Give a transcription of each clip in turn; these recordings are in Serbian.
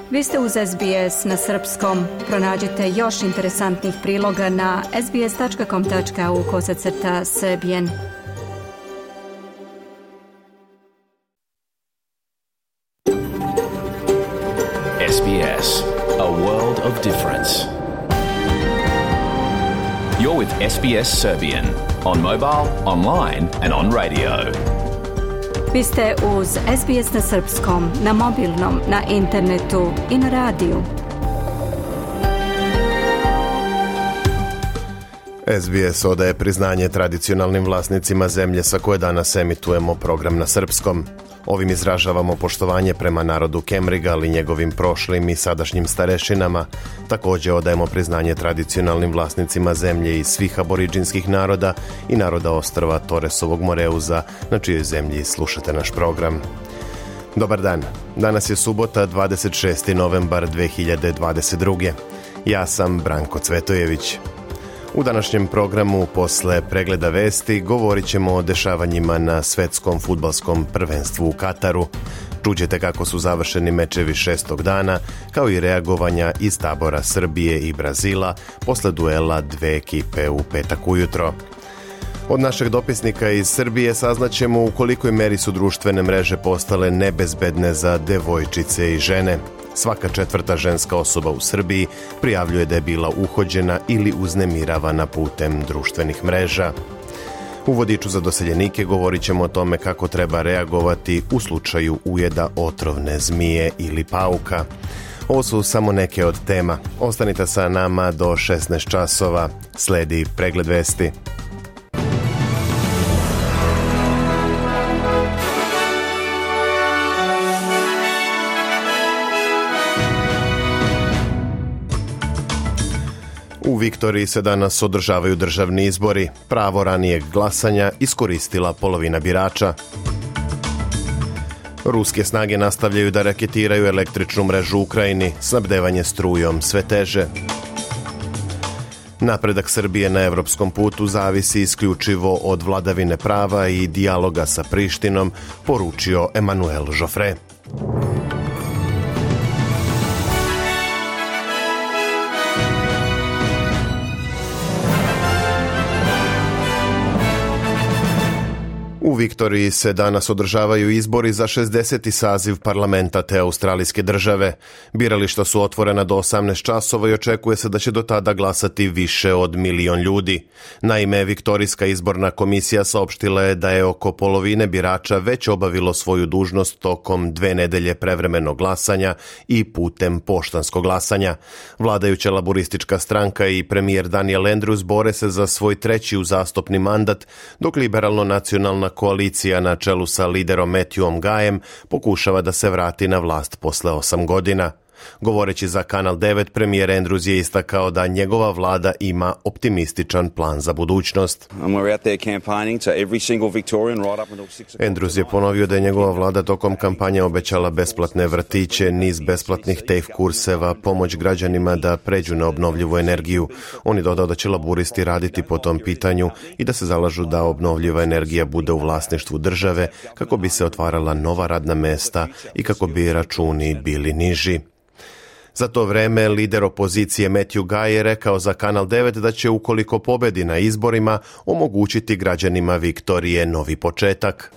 Vi ste uz SBS na srpskom. Pronađite još interesantnih priloga na sbs.com.au/srbijen. SBS, a world of difference. You're with SBS Serbian on mobile, online and on radio. Vi ste uz SBS na srpskom, na mobilnom, na internetu i na radiju. SBS odaje priznanje tradicionalnim vlasnicima zemlje sa koje danas emitujemo program na srpskom. Ovim izražavamo poštovanje prema narodu Kemriga, ali njegovim prošlim i sadašnjim starešinama. Također odajemo priznanje tradicionalnim vlasnicima zemlje i svih aboriđinskih naroda i naroda ostrva Toresovog Moreuza, na čijoj zemlji slušate naš program. Dobar dan. Danas je subota, 26. novembar 2022. Ja sam Branko Cvetojević. U današnjem programu, posle pregleda vesti, govorit ćemo o dešavanjima na svetskom fudbalskom prvenstvu u Kataru. Čućete kako su završeni mečevi 6. dana, kao i reagovanja iz tabora Srbije i Brazila posle duela dve ekipe u petak ujutro. Od našeg dopisnika iz Srbije saznaćemo u kolikoj meri su društvene mreže postale nebezbedne za devojčice i žene. Svaka četvrta ženska osoba u Srbiji prijavljuje da je bila uhođena ili uznemiravana putem društvenih mreža. U vodiču za doseljenike govorit ćemo o tome kako treba reagovati u slučaju ujeda otrovne zmije ili pauka. Ovo su samo neke od tema. Ostanite sa nama do 16 časova. Sledi pregled vesti. U Viktoriji se danas održavaju državni izbori. Pravo ranijeg glasanja iskoristila polovina birača. Ruske snage nastavljaju da raketiraju električnu mrežu u Ukrajini, snabdevanje strujom sve teže. Napredak Srbije na evropskom putu zavisi isključivo od vladavine prava i dijaloga sa Prištinom, poručio Emmanuel Joffre. U Viktoriji se danas održavaju izbori za 60. saziv parlamenta te australijske države. Birališta su otvorena do 18 časova i očekuje se da će do tada glasati više od 1 milion ljudi. Naime, Viktorijska izborna komisija saopštila je da je oko polovine birača već obavilo svoju dužnost tokom 2 nedelje prevremenog glasanja i putem poštanskog glasanja. Vladajuća laboristička stranka i premijer Daniel Andrews bore se za svoj 3. uzastopni mandat, dok liberalno-nacionalna koalicija na čelu sa liderom Matthewom Guyem pokušava da se vrati na vlast posle 8 godina. Govoreći za Kanal 9, premijer Andrews je istakao da njegova vlada ima optimističan plan za budućnost. Andrews je ponovio da je njegova vlada tokom kampanje obećala besplatne vrtiće, niz besplatnih TAFE kurseva, pomoć građanima da pređu na obnovljivu energiju. On je dodao da će laburisti raditi po tom pitanju i da se zalažu da obnovljiva energija bude u vlasništvu države kako bi se otvarala nova radna mesta i kako bi računi bili niži. Za to vreme, lider opozicije Matthew Guy je rekao za Kanal 9 da će, ukoliko pobedi na izborima, omogućiti građanima Viktorije novi početak.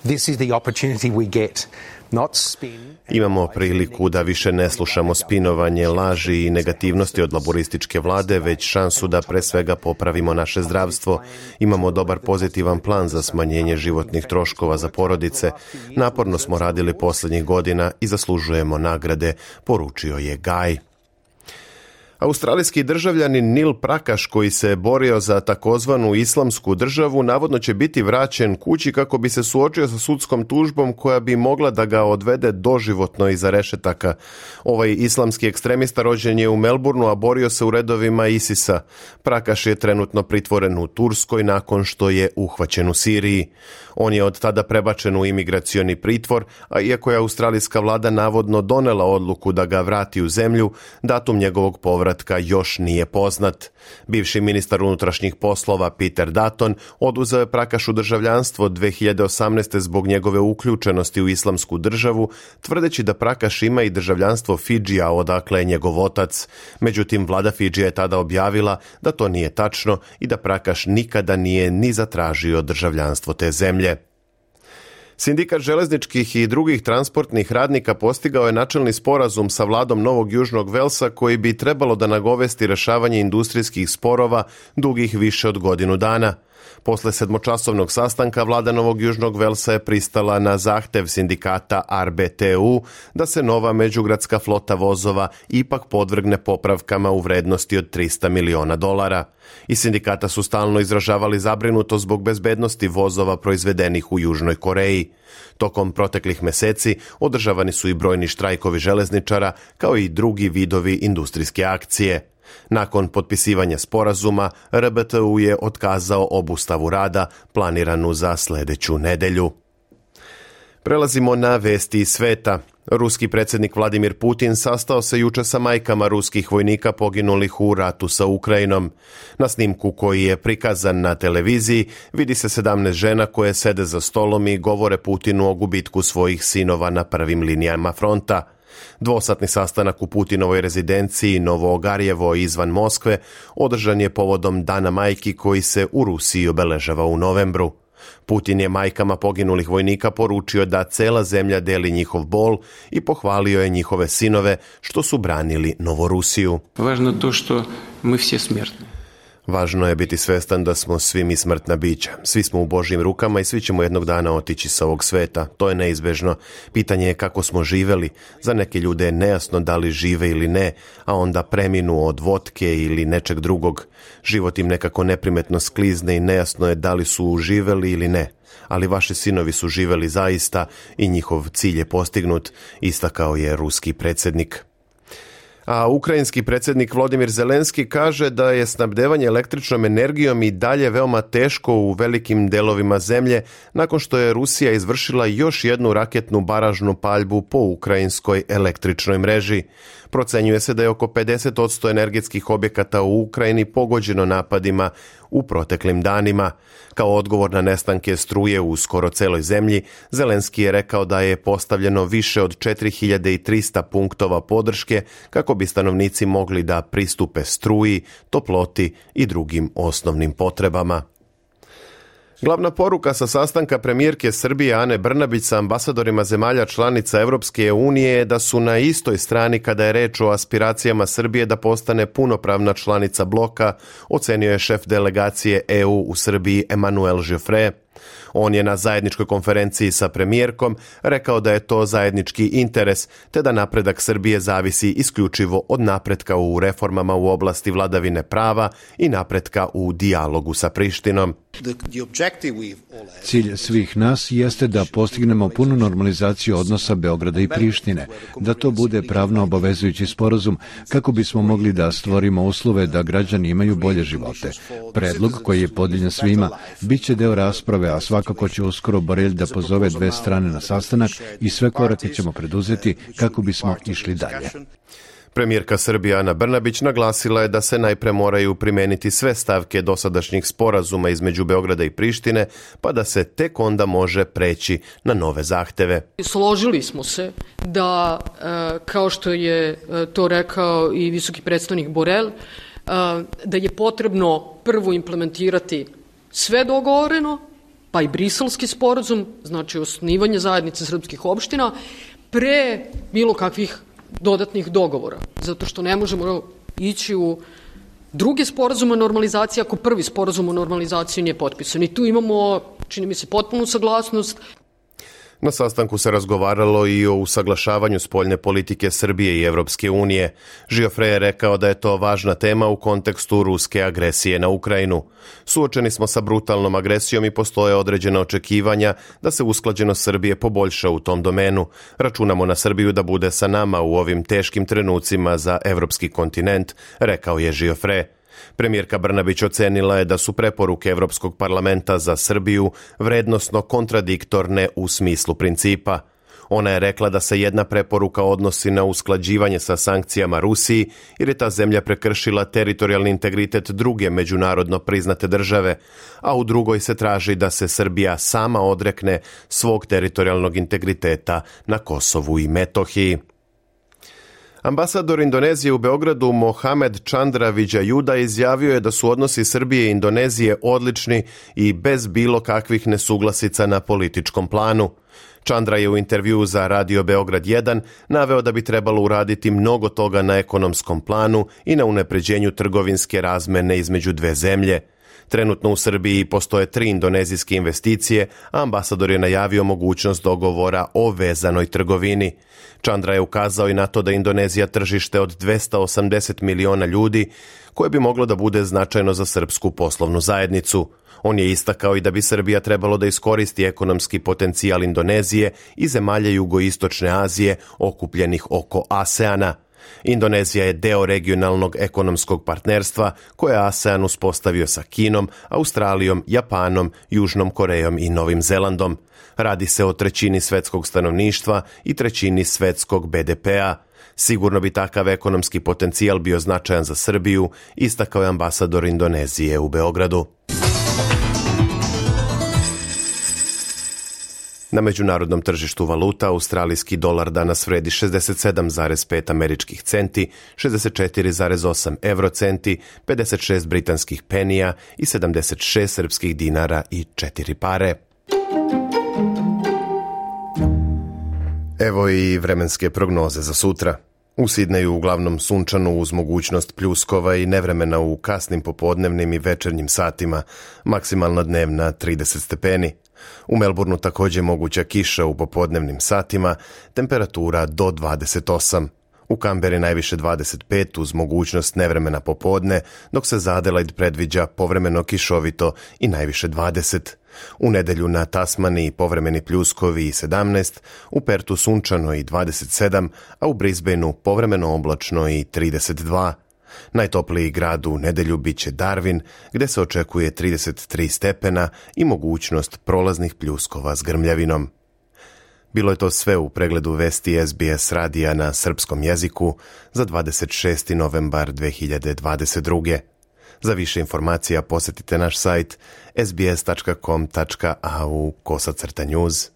Imamo priliku da više ne slušamo spinovanje, laži i negativnosti od laborističke vlade, već šansu da pre svega popravimo naše zdravstvo. Imamo dobar pozitivan plan za smanjenje životnih troškova za porodice. Naporno smo radili posljednjih godina i zaslužujemo nagrade, poručio je Guy. Australijski državljanin Neil Prakash, koji se borio za takozvanu islamsku državu, navodno će biti vraćen kući kako bi se suočio sa sudskom tužbom koja bi mogla da ga odvede doživotno iza rešetaka. Ovaj islamski ekstremista rođen je u Melbourneu, a borio se u redovima ISIS-a. Prakash je trenutno pritvoren u Turskoj nakon što je uhvaćen u Siriji. On je od tada prebačen u imigracioni pritvor, a iako je australijska vlada navodno donela odluku da ga vrati u zemlju, datum njegovog povrata povratka još nije poznat. Bivši ministar unutrašnjih poslova Peter Dutton oduzeo je Prakašu državljanstvo 2018. zbog njegove uključenosti u islamsku državu, tvrdeći da Prakaš ima i državljanstvo Fidžija, odakle je njegov otac. Međutim, vlada Fidžija je tada objavila da to nije tačno i da Prakaš nikada nije ni zatražio državljanstvo te zemlje. Sindikat železničkih i drugih transportnih radnika postigao je načelni sporazum sa vladom Novog Južnog Velsa koji bi trebalo da nagovesti rešavanje industrijskih sporova dugih više od godinu dana. Posle 7-časovnog sastanka vlada Novog Južnog Velsa je pristala na zahtev sindikata RBTU da se nova međugradska flota vozova ipak podvrgne popravkama u vrednosti od $300 miliona. I sindikata su stalno izražavali zabrinutost zbog bezbednosti vozova proizvedenih u Južnoj Koreji. Tokom proteklih meseci održavani su i brojni štrajkovi železničara kao i drugi vidovi industrijske akcije. Nakon potpisivanja sporazuma, RBTU je otkazao obustavu rada planiranu za sljedeću nedelju. Prelazimo na vesti iz sveta. Ruski predsjednik Vladimir Putin sastao se juče sa majkama ruskih vojnika poginulih u ratu sa Ukrajinom. Na snimku koji je prikazan na televiziji vidi se 17 žena koje sede za stolom i govore Putinu o gubitku svojih sinova na prvim linijama fronta. Dvosatni sastanak u Putinovoj rezidenciji Novo-Ogarjevo izvan Moskve održan je povodom Dana majki koji se u Rusiji obeležava u novembru. Putin je majkama poginulih vojnika poručio da cela zemlja deli njihov bol i pohvalio je njihove sinove što su branili Novorusiju. Važno to što mi svi smrtni. Važno je biti svestan da smo svi mi smrtna bića. Svi smo u Božjim rukama i svi ćemo jednog dana otići sa ovog sveta. To je neizbežno. Pitanje je kako smo živeli. Za neke ljude je nejasno da li žive ili ne, a onda preminu od vodke ili nečeg drugog. Život im nekako neprimetno sklizne i nejasno je da li su živeli ili ne. Ali vaši sinovi su živeli zaista i njihov cilj je postignut, istakao je ruski predsjednik. A ukrajinski predsjednik Volodymyr Zelenski kaže da je snabdevanje električnom energijom i dalje veoma teško u velikim delovima zemlje nakon što je Rusija izvršila još jednu raketnu baražnu paljbu po ukrajinskoj električnoj mreži. Procenjuje se da je oko 50% energetskih objekata u Ukrajini pogođeno napadima u proteklim danima. Kao odgovor na nestanke struje u skoro celoj zemlji, Zelenski je rekao da je postavljeno više od 4300 punktova podrške kako bi stanovnici mogli da pristupe struji, toploti i drugim osnovnim potrebama. Glavna poruka sa sastanka premijerke Srbije Ane Brnabić sa ambasadorima zemalja članica Evropske unije je da su na istoj strani kada je reč o aspiracijama Srbije da postane punopravna članica bloka, ocenio je šef delegacije EU u Srbiji Emanuel Joffre. On je na zajedničkoj konferenciji sa premijerkom rekao da je to zajednički interes, te da napredak Srbije zavisi isključivo od napretka u reformama u oblasti vladavine prava i napretka u dijalogu sa Prištinom. Cilj svih nas jeste da postignemo punu normalizaciju odnosa Beograda i Prištine, da to bude pravno obavezujući sporazum kako bismo mogli da stvorimo uslove da građani imaju bolje živote. Predlog koji je podijeljen svima bit će deo rasprave, a svakako će uskoro Borelj da pozove dve strane na sastanak i sve korake ćemo preduzeti kako bismo išli dalje. Premijerka Srbije Ana Brnabić naglasila je da se najpre moraju primeniti sve stavke dosadašnjih sporazuma između Beograda i Prištine, pa da se tek onda može preći na nove zahteve. Složili smo se da, kao što je to rekao i visoki predstavnik Borel, da je potrebno prvo implementirati sve dogovoreno, pa i briselski sporazum, znači osnivanje zajednice srpskih opština, pre bilo kakvih dodatnih dogovora, zato što ne možemo ići u drugi sporazum o normalizaciji ako prvi sporazum o normalizaciji nije potpisan. I tu imamo, čini mi se, potpunu saglasnost. Na sastanku se razgovaralo i o usaglašavanju spoljne politike Srbije i Evropske unije. Joffre je rekao da je to važna tema u kontekstu ruske agresije na Ukrajinu. Suočeni smo sa brutalnom agresijom i postoje određena očekivanja da se usklađenost Srbije poboljša u tom domenu. Računamo na Srbiju da bude sa nama u ovim teškim trenucima za evropski kontinent, rekao je Joffre. Premijerka Brnabić ocenila je da su preporuke Evropskog parlamenta za Srbiju vrednosno kontradiktorne u smislu principa. Ona je rekla da se jedna preporuka odnosi na usklađivanje sa sankcijama Rusiji, jer je ta zemlja prekršila teritorijalni integritet druge međunarodno priznate države, a u drugoj se traži da se Srbija sama odrekne svog teritorijalnog integriteta na Kosovu i Metohiji. Ambasador Indonezije u Beogradu Mohamed Chandra Vijajuda izjavio je da su odnosi Srbije i Indonezije odlični i bez bilo kakvih nesuglasica na političkom planu. Chandra je u intervjuu za Radio Beograd 1 naveo da bi trebalo uraditi mnogo toga na ekonomskom planu i na unapređenju trgovinske razmene između dve zemlje. Trenutno u Srbiji postoje 3 indonezijske investicije, a ambasador je najavio mogućnost dogovora o vezanoj trgovini. Chandra je ukazao i na to da Indonezija tržište od 280 miliona ljudi, koje bi moglo da bude značajno za srpsku poslovnu zajednicu. On je istakao i da bi Srbija trebalo da iskoristi ekonomski potencijal Indonezije i zemalja jugoistočne Azije okupljenih oko ASEANA. Indonezija je deo regionalnog ekonomskog partnerstva koje je ASEAN uspostavio sa Kinom, Australijom, Japanom, Južnom Korejom i Novim Zelandom. Radi se o 1/3 svetskog stanovništva i 1/3 svetskog BDP-a. Sigurno bi takav ekonomski potencijal bio značajan za Srbiju, istakao je ambasador Indonezije u Beogradu. Na međunarodnom tržištu valuta australijski dolar danas vredi 67,5 američkih centi, 64,8 eurocenti, 56 britanskih penija i 76 srpskih dinara i 4 pare. Evo i vremenske prognoze za sutra. U Sidneju uglavnom sunčano uz mogućnost pljuskova i nevremena u kasnim popodnevnim i večernjim satima, maksimalna dnevna 30 stepeni. U Melbourneu također moguća kiša u popodnevnim satima, temperatura do 28. U Kamberi najviše 25 uz mogućnost nevremena popodne, dok se za Adelaide predviđa povremeno kišovito i najviše 20. U nedelju na Tasmaniji povremeni pljuskovi i 17, u Pertu sunčano i 27, a u Brisbaneu povremeno oblačno i 32. Najtopliji grad u nedelju biće Darwin, gdje se očekuje 33 stepena i mogućnost prolaznih pljuskova s grmljavinom. Bilo je to sve u pregledu vesti SBS radija na srpskom jeziku za 26. novembar 2022. Za više informacija posjetite naš sajt sbs.com.au/news.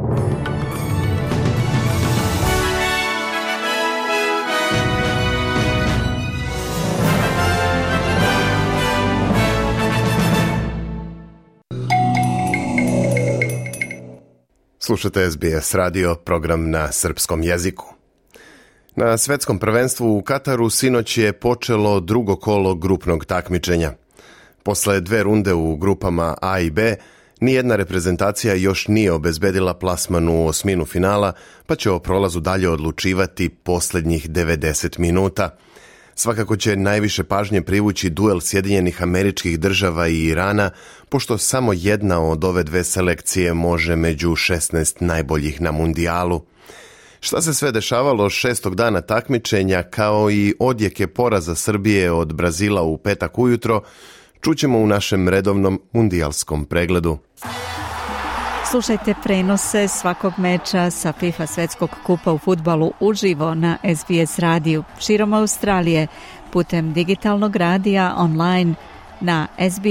Slušate SBS radio, program na srpskom jeziku. Na svetskom prvenstvu u Kataru sinoć je počelo drugo kolo grupnog takmičenja. Posle 2 runde u grupama A i B, nijedna reprezentacija još nije obezbedila plasman u osminu finala, pa će o prolazu dalje odlučivati posljednjih 90 minuta. Svakako će najviše pažnje privući duel Sjedinjenih Američkih Država i Irana, pošto samo jedna od ove dve selekcije može među 16 najboljih na mundijalu. Šta se sve dešavalo 6. dana takmičenja, kao i odjeke poraza Srbije od Brazila u petak ujutro, čućemo u našem redovnom mundijalskom pregledu. Slušajte prenose svakog meča sa FIFA svetskog kupa u fudbalu uživo na SBS radiju širom Australije putem digitalnog radija online na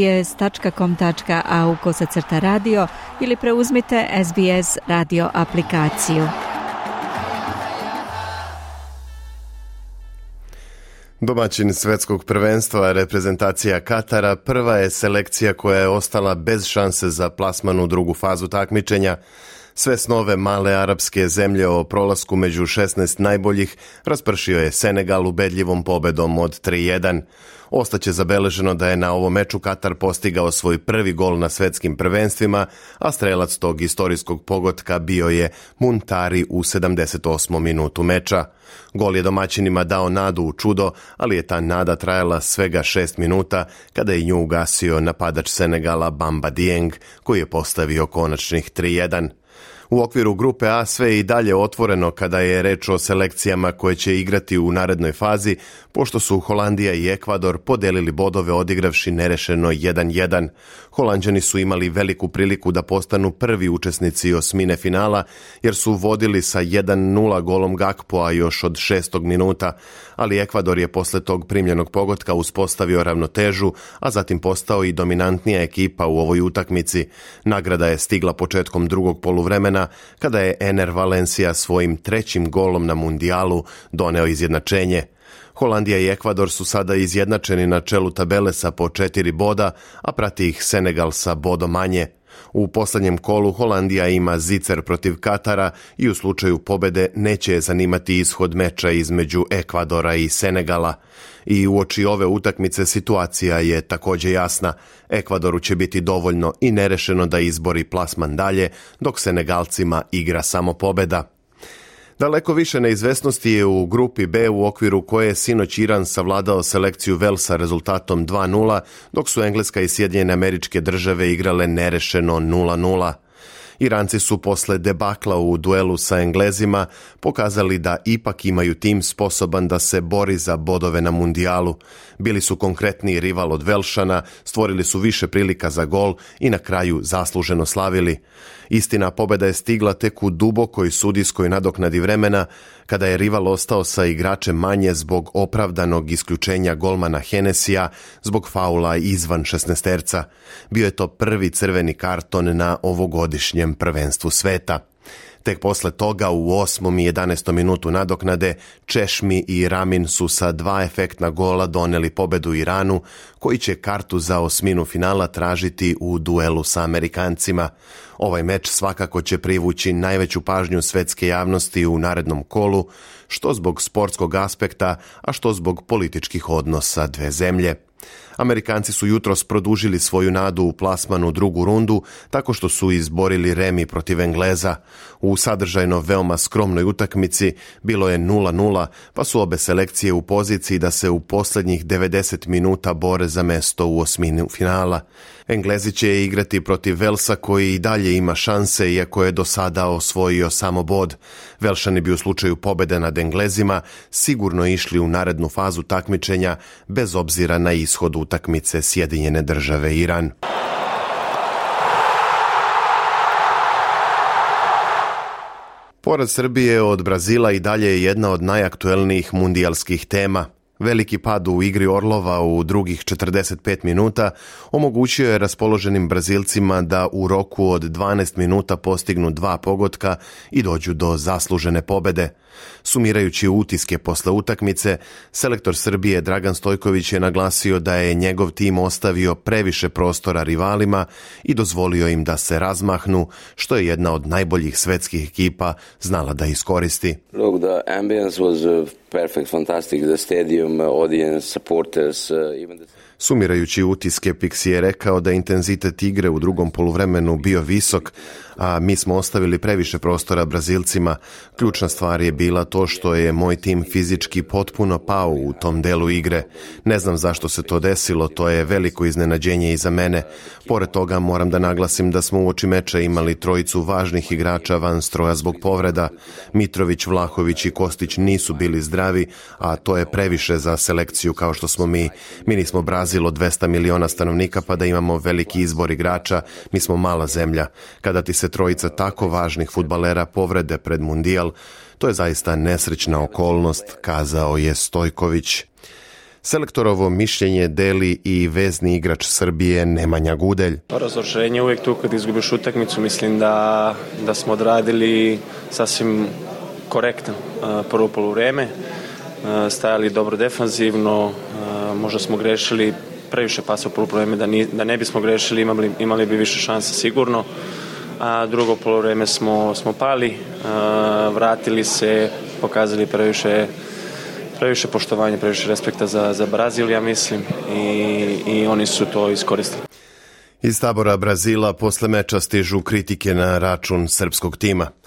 sbs.com.au/radio ili preuzmite SBS radio aplikaciju. Domaćin svetskog prvenstva, reprezentacija Katara, prva je selekcija koja je ostala bez šanse za plasman u drugu fazu takmičenja. Sve snove male arapske zemlje o prolasku među 16 najboljih raspršio je Senegal ubedljivom pobedom od 3:1. Ostaće zabeleženo da je na ovom meču Katar postigao svoj prvi gol na svetskim prvenstvima, a strelac tog istorijskog pogotka bio je Muntari u 78. minutu meča. Gol je domaćinima dao nadu u čudo, ali je ta nada trajala svega 6 minuta kada je nju ugasio napadač Senegala Bamba Dieng, koji je postavio konačnih 3:1. U okviru grupe A sve je i dalje otvoreno kada je reč o selekcijama koje će igrati u narednoj fazi, pošto su Holandija i Ekvador podelili bodove odigravši nerešeno 1-1. Holanđani su imali veliku priliku da postanu prvi učesnici osmine finala, jer su vodili sa 1-0 golom Gakpoa još od 6. minuta, ali Ekvador je posle tog primljenog pogotka uspostavio ravnotežu, a zatim postao i dominantnija ekipa u ovoj utakmici. Nagrada je stigla početkom drugog poluvremena, kada je Ener Valencia svojim 3. golom na mundijalu doneo izjednačenje. Holandija i Ekvador su sada izjednačeni na čelu tabele sa po 4 boda, a prati ih Senegal sa bodom manje. U poslednjem kolu Holandija ima zicer protiv Katara i u slučaju pobede neće je zanimati ishod meča između Ekvadora i Senegala. I uoči ove utakmice situacija je također jasna. Ekvadoru će biti dovoljno i nerešeno da izbori plasman dalje, dok Senegalcima igra samo pobeda. Daleko više neizvesnosti je u grupi B, u okviru koje je sinoć Iran savladao selekciju Velsa rezultatom 2-0, dok su Engleska i Sjedinjene Američke Države igrale nerešeno 0-0. Iranci su posle debakla u duelu sa Englezima pokazali da ipak imaju tim sposoban da se bori za bodove na mundijalu. Bili su konkretniji rival od Velšana, stvorili su više prilika za gol i na kraju zasluženo slavili. Istina, pobeda je stigla tek u dubokoj sudijskoj nadoknadi vremena, kada je rival ostao sa igračem manje zbog opravdanog isključenja golmana Henesija zbog faula izvan 16-terca. Bio je to prvi crveni karton na ovogodišnjem prvenstvu sveta. Tek posle toga u 8. i 11. minutu nadoknade Češmi i Ramin su sa 2 efektna gola doneli pobedu Iranu, koji će kartu za osminu finala tražiti u duelu sa Amerikancima. Ovaj meč svakako će privući najveću pažnju svetske javnosti u narednom kolu, što zbog sportskog aspekta, a što zbog političkih odnosa dve zemlje. Amerikanci su jutros produžili svoju nadu u plasmanu drugu rundu tako što su izborili remi protiv Engleza. U sadržajno veoma skromnoj utakmici bilo je 0-0, pa su obe selekcije u poziciji da se u posljednjih 90 minuta bore za mesto u osmini finala. Englezi će igrati protiv Velsa, koji i dalje ima šanse, iako je do sada osvojio samo bod. Velšani bi u slučaju pobede nad Englezima sigurno išli u narednu fazu takmičenja, bez obzira na ishod utakmice Sjedinjene Države Iran. Poraz Srbije od Brazila i dalje je jedna od najaktuelnijih mundijalskih tema. Veliki pad u igri Orlova u drugih 45 minuta omogućio je raspoloženim Brazilcima da u roku od 12 minuta postignu 2 pogotka i dođu do zaslužene pobede. Sumirajući utiske posle utakmice, selektor Srbije Dragan Stojković je naglasio da je njegov tim ostavio previše prostora rivalima i dozvolio im da se razmahnu, što je jedna od najboljih svetskih ekipa znala da iskoristi. Look, the ambience was perfect, fantastic. The stadium, audience, supporters, even the... Sumirajući utiske, Pixi je rekao da intenzitet igre u drugom poluvremenu bio visok, a mi smo ostavili previše prostora Brazilcima. Ključna stvar je bila to što je moj tim fizički potpuno pao u tom delu igre. Ne znam zašto se to desilo, to je veliko iznenađenje i za mene. Pored toga moram da naglasim da smo uoči meča imali trojicu važnih igrača van stroja zbog povreda. Mitrović, Vlahović i Kostić nisu bili zdravi, a to je previše za selekciju kao što smo mi. Mi nismo Brazil od 200 miliona stanovnika pa da imamo veliki izbor igrača, mi smo mala zemlja. Kada ti se trojica tako važnih fudbalera povrede pred mundijal, to je zaista nesrećna okolnost, kazao je Stojković. Selektorovo mišljenje deli i vezni igrač Srbije Nemanja Gudelj. Razočarenje uvijek tu kad izgubiš utakmicu, mislim da smo odradili sasvim korektan prvo poluvreme, stajali dobro defanzivno, možda smo grešili previše pasa u prvo poluvreme, da ne bismo grešili, imali bi više šansa sigurno, a drugo poluvreme smo pali, vratili se, pokazali previše poštovanja, previše respekta za Brazil, ja mislim, i oni su to iskoristili. Iz tabora Brazila posle meča stižu kritike na račun srpskog tima.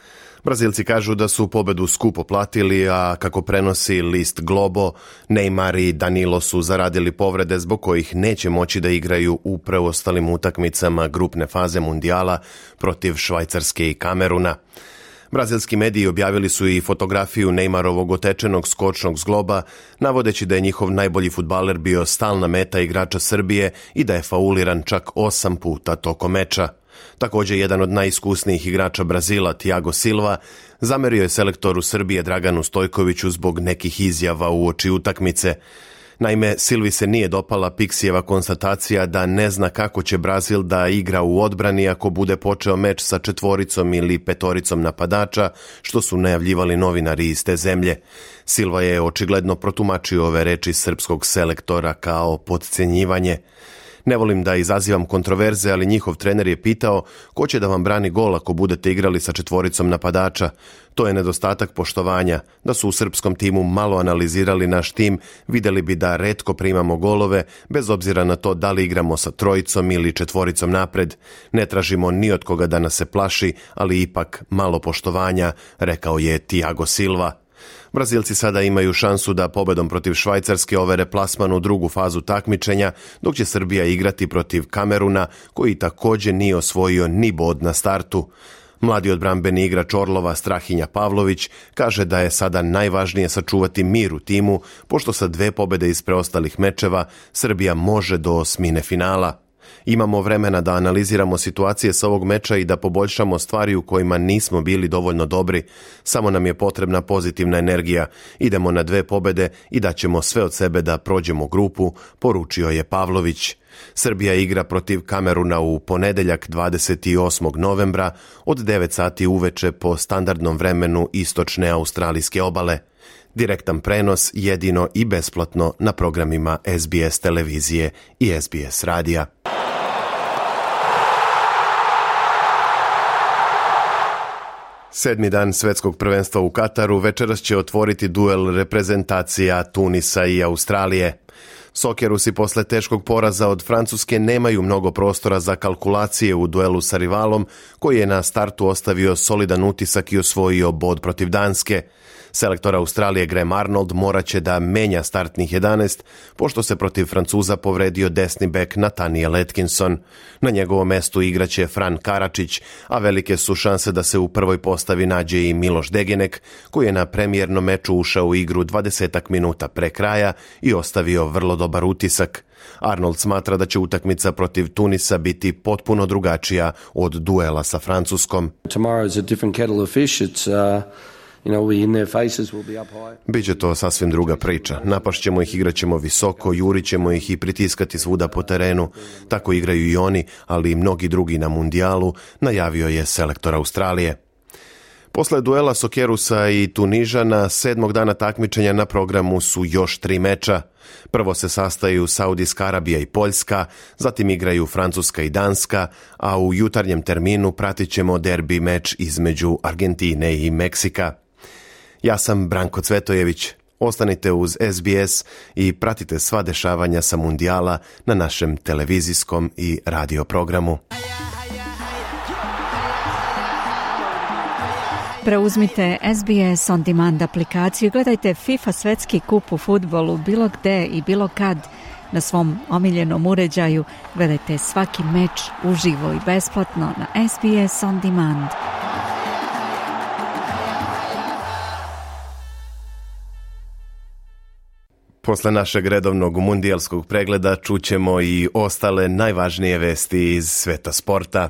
Brazilci kažu da su pobedu skupo platili, a kako prenosi list Globo, Neymar i Danilo su zaradili povrede zbog kojih neće moći da igraju u preostalim utakmicama grupne faze mundijala protiv Švajcarske i Kameruna. Brazilski mediji objavili su i fotografiju Neymarovog otečenog skočnog zgloba, navodeći da je njihov najbolji fudbaler bio stalna meta igrača Srbije i da je fauliran čak 8 puta tokom meča. Također, jedan od najiskusnijih igrača Brazila, Thiago Silva, zamerio je selektoru Srbije Draganu Stojkoviću zbog nekih izjava uoči utakmice. Naime, Silvi se nije dopala Pixijeva konstatacija da ne zna kako će Brazil da igra u odbrani ako bude počeo meč sa 4 ili 5 napadača, što su najavljivali novinari iz te zemlje. Silva je očigledno protumačio ove reči srpskog selektora kao potcenjivanje. Ne volim da izazivam kontroverze, ali njihov trener je pitao ko će da vam brani gol ako budete igrali sa 4 napadača. To je nedostatak poštovanja. Da su u srpskom timu malo analizirali naš tim, vidjeli bi da retko primamo golove, bez obzira na to da li igramo sa 3 ili 4 napred. Ne tražimo ni od koga da nas se plaši, ali ipak malo poštovanja, rekao je Thiago Silva. Brazilci sada imaju šansu da pobedom protiv Švajcarske overe plasman u drugu fazu takmičenja, dok će Srbija igrati protiv Kameruna, koji također nije osvojio ni bod na startu. Mladi odbrambeni igrač Orlova Strahinja Pavlović kaže da je sada najvažnije sačuvati mir u timu, pošto sa 2 pobjede iz preostalih mečeva Srbija može do 8. finala. Imamo vremena da analiziramo situacije sa ovog meča i da poboljšamo stvari u kojima nismo bili dovoljno dobri. Samo nam je potrebna pozitivna energija. Idemo na 2 pobjede i daćemo sve od sebe da prođemo grupu, poručio je Pavlović. Srbija igra protiv Kameruna u ponedeljak 28. novembra od 9 sati uveče po standardnom vremenu istočne australijske obale. Direktan prenos jedino i besplatno na programima SBS televizije i SBS radija. Sedmi dan svjetskog prvenstva u Kataru večeras će otvoriti duel reprezentacija Tunisa i Australije. Sokerusi posle teškog poraza od Francuske nemaju mnogo prostora za kalkulacije u duelu sa rivalom, koji je na startu ostavio solidan utisak i osvojio bod protiv Danske. Selektor Australije Graham Arnold morat će da menja startnih 11, pošto se protiv Francuza povredio desni bek Nathaniel Atkinson. Na njegovom mestu igraće Fran Karačić, a velike su šanse da se u prvoj postavi nađe i Miloš Degenek, koji je na premijernom meču ušao u igru 20 minuta pre kraja i ostavio vrlo dobar utisak. Arnold smatra da će utakmica protiv Tunisa biti potpuno drugačija od duela sa Francuskom. Tomorrow's a different kettle of fish. It's Biće to sasvim druga priča. Napašćemo ih, igraćemo visoko, jurićemo ih i pritiskati svuda po terenu. Tako igraju i oni, ali i mnogi drugi na mundijalu, najavio je selektor Australije. Posle duela Sokerusa i Tunižana, 7. dana takmičenja na programu su još 3 meča. Prvo se sastaju Saudijska Arabija i Poljska, zatim igraju Francuska i Danska, a u jutarnjem terminu pratit ćemo derbi meč između Argentine i Meksika. Ja sam Branko Cvetojević. Ostanite uz SBS i pratite sva dešavanja sa mundijala na našem televizijskom i radio programu. Preuzmite SBS On Demand aplikaciju i gledajte FIFA svetski kup u fudbalu bilo gde i bilo kad na svom omiljenom uređaju. Gledajte svaki meč uživo i besplatno na SBS On Demand. Posle našeg redovnog mundijalskog pregleda čućemo i ostale najvažnije vesti iz sveta sporta.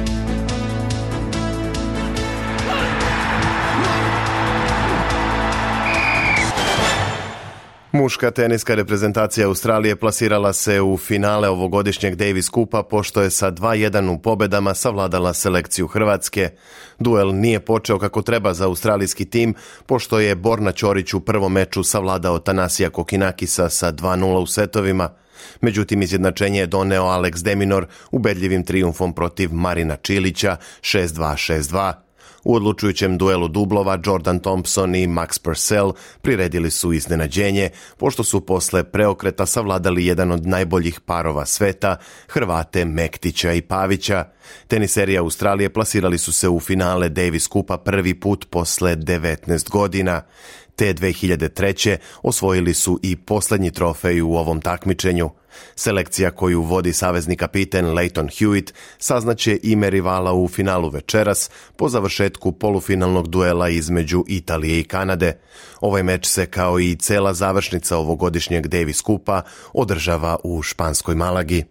Muška teniska reprezentacija Australije plasirala se u finale ovogodišnjeg Davis Kupa pošto je sa 2-1 u pobedama savladala selekciju Hrvatske. Duel nije počeo kako treba za australijski tim pošto je Borna Ćorić u prvom meču savladao Tanasija Kokinakisa sa 2-0 u setovima. Međutim, izjednačenje je doneo Alex de Minaur ubedljivim trijumfom protiv Marina Čilića 6-2, 6-2. U odlučujućem duelu dublova Jordan Thompson i Max Purcell priredili su iznenađenje, pošto su posle preokreta savladali jedan od najboljih parova sveta, Hrvate Mektića i Pavića. Teniseri Australije plasirali su se u finale Davis Cupa prvi put posle 19 godina. Te 2003. osvojili su i posljednji trofej u ovom takmičenju. Selekcija koju vodi savezni kapiten Leighton Hewitt saznaće ime rivala u finalu večeras po završetku polufinalnog duela između Italije i Kanade. Ovaj meč se, kao i cela završnica ovogodišnjeg Davis Cupa, održava u španskoj Malagi.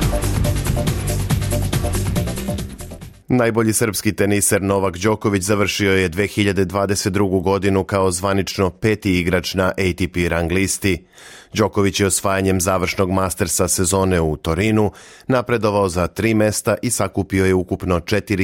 Najbolji srpski teniser Novak Đoković završio je 2022. godinu kao zvanično 5. igrač na ATP rang listi. Đoković je osvajanjem završnog Mastersa sezone u Torinu napredovao za 3 mesta i sakupio je ukupno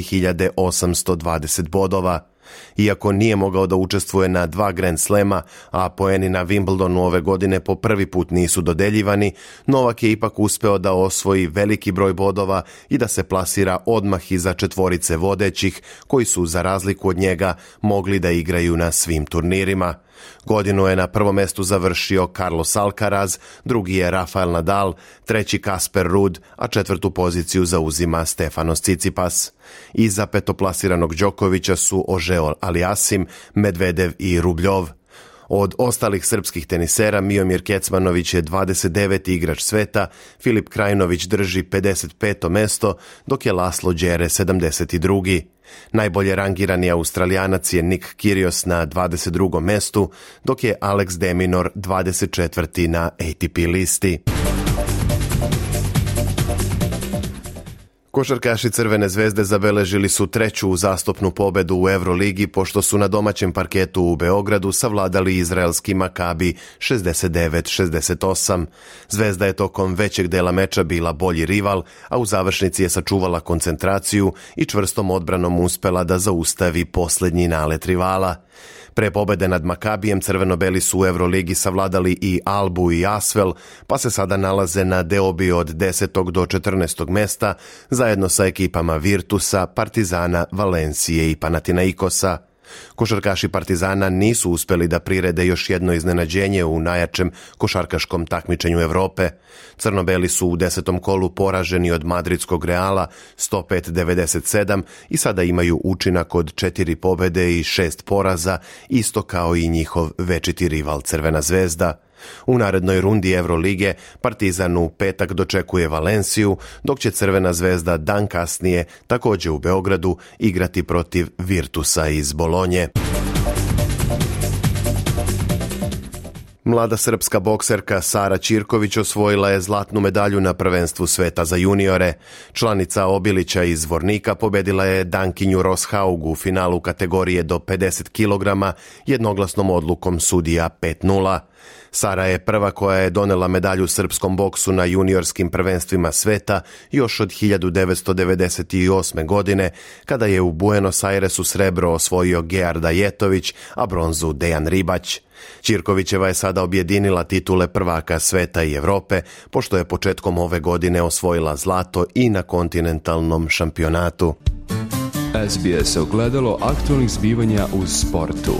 4820 bodova. Iako nije mogao da učestvuje na 2 Grand Slema, a poeni na Wimbledonu ove godine po prvi put nisu dodeljivani, Novak je ipak uspeo da osvoji veliki broj bodova i da se plasira odmah iza četvorice vodećih, koji su, za razliku od njega, mogli da igraju na svim turnirima. Godinu je na prvom mestu završio Carlos Alcaraz, drugi je Rafael Nadal, treći Casper Ruud, a četvrtu poziciju zauzima Stefanos Tsitsipas. Iza petoplasiranog Đokovića su Ožeo Aliasim, Medvedev i Rubljov. Od ostalih srpskih tenisera Miomir Kecmanović je 29. igrač sveta, Filip Krajinović drži 55. mesto, dok je Laslo Đere 72. Najbolje rangirani Australijanac je Nick Kyrgios na 22. mestu, dok je Alex de Minaur 24. na ATP listi. Košarkaši Crvene zvezde zabeležili su 3. uzastopnu pobedu u Euroligi, pošto su na domaćem parketu u Beogradu savladali izraelski Makabi 69-68. Zvezda je tokom većeg dela meča bila bolji rival, a u završnici je sačuvala koncentraciju i čvrstom odbranom uspela da zaustavi posljednji nalet rivala. Pre pobede nad Makabijem crveno-beli su u Euroligi savladali i Albu i Asvel, pa se sada nalaze na deobi od 10. do 14. mesta, zajedno sa ekipama Virtusa, Partizana, Valencije i Panathinaikosa. Košarkaši Partizana nisu uspeli da prirede još jedno iznenađenje u najjačem košarkaškom takmičenju Evrope. Crno-beli su u 10. kolu poraženi od madridskog Reala 105-97 i sada imaju učinak od 4 pobede i 6 poraza, isto kao i njihov večiti rival Crvena zvezda. U narednoj rundi Evrolige Partizan u petak dočekuje Valenciju, dok će Crvena zvezda dan kasnije, također u Beogradu, igrati protiv Virtusa iz Bolonje. Mlada srpska bokserka Sara Ćirković osvojila je zlatnu medalju na prvenstvu sveta za juniore. Članica Obilića iz Vornika pobedila je Dankinju Roshaug u finalu kategorije do 50 kg jednoglasnom odlukom sudija 5-0. Sara je prva koja je donela medalju srpskom boksu na juniorskim prvenstvima sveta još od 1998. godine, kada je u Buenos Airesu srebro osvojio Gearda Jetović, a bronzu Dejan Ribać. Ćirkovićeva je sada objedinila titule prvaka sveta i Evrope, pošto je početkom ove godine osvojila zlato i na kontinentalnom šampionatu. SBS ogledalo aktualnih zbivanja u sportu.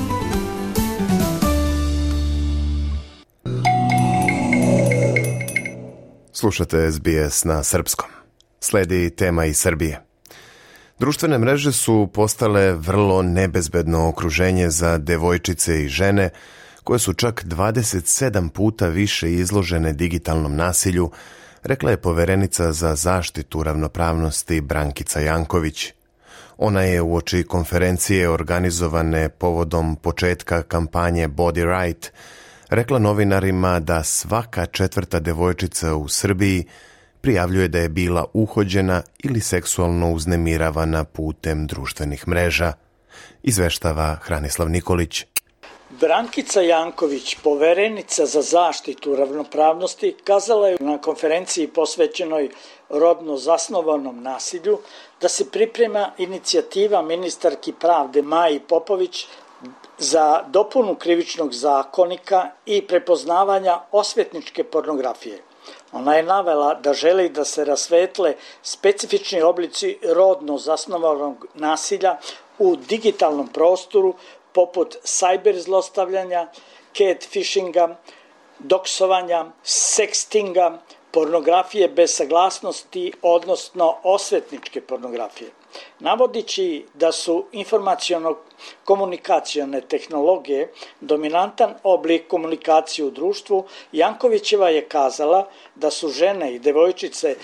Slušate SBS na srpskom. Sledi tema iz Srbije. Društvene mreže su postale vrlo nebezbedno okruženje za devojčice i žene koje su čak 27 puta više izložene digitalnom nasilju, rekla je poverenica za zaštitu ravnopravnosti Brankica Janković. Ona je uoči konferencije organizovane povodom početka kampanje Body Right rekla novinarima da svaka 4. devojčica u Srbiji prijavljuje da je bila uhođena ili seksualno uznemiravana putem društvenih mreža. Izveštava Hranislav Nikolić. Brankica Janković, poverenica za zaštitu ravnopravnosti, kazala je na konferenciji posvećenoj rodno zasnovanom nasilju da se priprema inicijativa ministarki pravde Maji Popović za dopunu krivičnog zakonika i prepoznavanja osvetničke pornografije. Ona je navela da želi da se rasvetle specifični oblici rodno zasnovanog nasilja u digitalnom prostoru poput cyber zlostavljanja, catfishinga, doksovanja, sextinga, pornografije bez saglasnosti, odnosno osvetničke pornografije. Navodići da su informaciono-komunikacione tehnologije dominantan oblik komunikacije u društvu, Jankovićeva je kazala da su žene i devojčice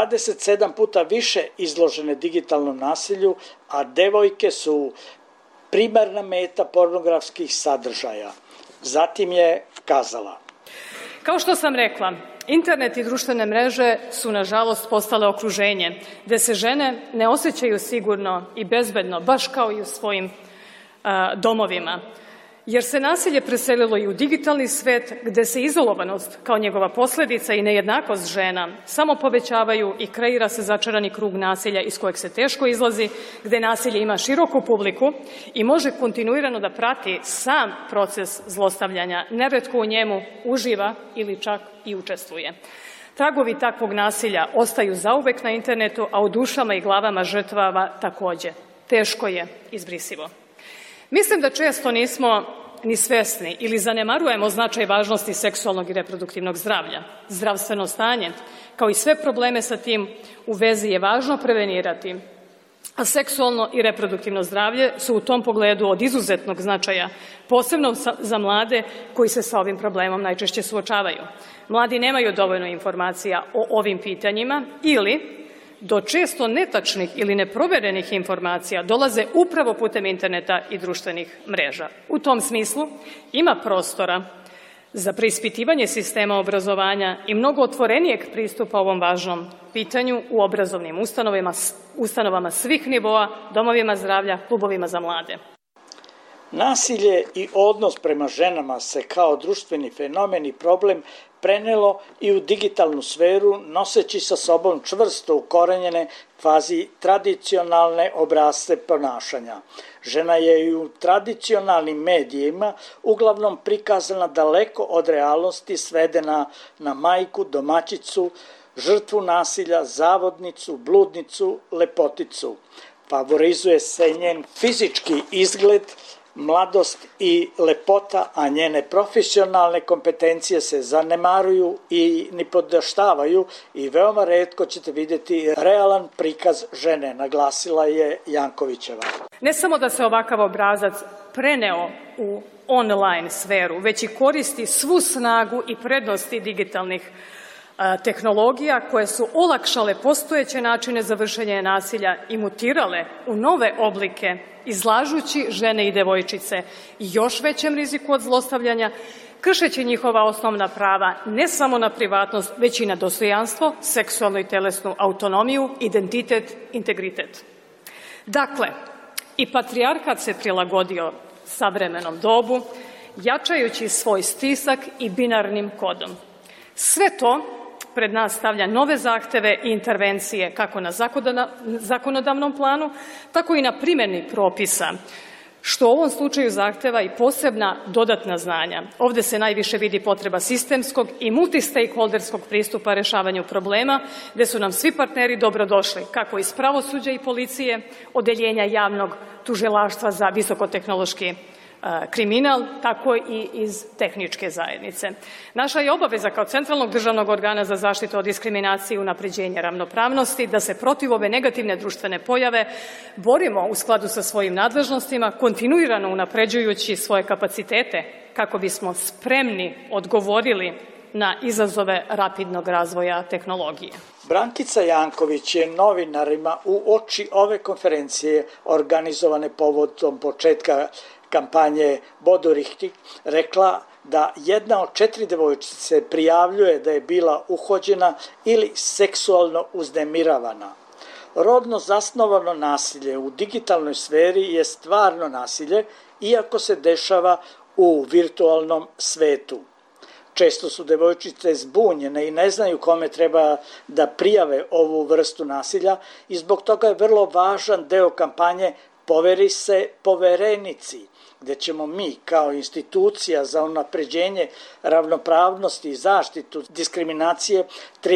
27 puta više izložene digitalnom nasilju, a devojke su primarna meta pornografskih sadržaja. Zatim je kazala: Kao što sam rekla, internet i društvene mreže su nažalost postale okruženje gde se žene ne osjećaju sigurno i bezbedno, baš kao i u svojim domovima. Jer se nasilje preselilo i u digitalni svet gde se izolovanost kao njegova posljedica i nejednakost žena samo povećavaju i kreira se začarani krug nasilja iz kojeg se teško izlazi, gde nasilje ima široku publiku i može kontinuirano da prati sam proces zlostavljanja, neretko u njemu uživa ili čak i učestvuje. Tragovi takvog nasilja ostaju zauvek na internetu, a u dušama i glavama žrtava takođe. Teško je izbrisivo. Mislim da često nismo ni svesni ili zanemarujemo značaj važnosti seksualnog i reproduktivnog zdravlja. Zdravstveno stanje, kao i sve probleme sa tim u vezi, je važno prevenirati, a seksualno i reproduktivno zdravlje su u tom pogledu od izuzetnog značaja, posebno za mlade koji se sa ovim problemom najčešće suočavaju. Mladi nemaju dovoljno informacija o ovim pitanjima ili do često netačnih ili neproverenih informacija dolaze upravo putem interneta i društvenih mreža. U tom smislu ima prostora za preispitivanje sistema obrazovanja i mnogo otvorenijeg pristupa ovom važnom pitanju u obrazovnim ustanovama svih nivoa, domovima zdravlja, klubovima za mlade. Nasilje i odnos prema ženama se kao društveni fenomen i problem prenelo i u digitalnu sferu, noseći sa sobom čvrsto ukorenjene kvazi tradicionalne obrasce ponašanja. Žena je i u tradicionalnim medijima uglavnom prikazana daleko od realnosti, svedena na majku, domaćicu, žrtvu nasilja, zavodnicu, bludnicu, lepoticu. Favorizuje se njen fizički izgled, mladost i lepota, a njene profesionalne kompetencije se zanemaruju i nipodaštavaju i veoma retko ćete vidjeti realan prikaz žene, naglasila je Jankovićeva. Ne samo da se ovakav obrazac preneo u online sferu, već i koristi svu snagu i prednosti digitalnih tehnologija koje su olakšale postojeće načine za vršenje nasilja i mutirale u nove oblike, izlažući žene i devojčice još većem riziku od zlostavljanja, kršeći njihova osnovna prava ne samo na privatnost, već i na dostojanstvo, seksualnu i telesnu autonomiju, identitet, integritet. Dakle, i patrijarhat se prilagodio savremenom dobu, jačajući svoj stisak i binarnim kodom. Sve to pred nas stavlja nove zahteve i intervencije kako na zakonodavnom planu, tako i na primjeni propisa, što u ovom slučaju zahteva i posebna dodatna znanja. Ovde se najviše vidi potreba sistemskog i multistakeholderskog pristupa rešavanju problema, gde su nam svi partneri dobrodošli, kako iz pravosuđa i policije, odeljenja javnog tužilaštva za visokotehnološki kriminal, tako i iz tehničke zajednice. Naša je obaveza kao centralnog državnog organa za zaštitu od diskriminacije i unapređenje ravnopravnosti da se protiv ove negativne društvene pojave borimo u skladu sa svojim nadležnostima, kontinuirano unapređujući svoje kapacitete kako bismo spremni odgovorili na izazove rapidnog razvoja tehnologije. Brankica Janković je novinarima u oči ove konferencije organizovane povodom početka kampanje Bodurihti rekla da jedna od 4 devojčice prijavljuje da je bila uhođena ili seksualno uznemiravana. Rodno zasnovano nasilje u digitalnoj sferi je stvarno nasilje, iako se dešava u virtualnom svetu. Često su devojčice zbunjene i ne znaju kome treba da prijave ovu vrstu nasilja i zbog toga je vrlo važan deo kampanje Poveri se poverenici, gde ćemo mi kao institucija za unapređenje ravnopravnosti i zaštitu diskriminacije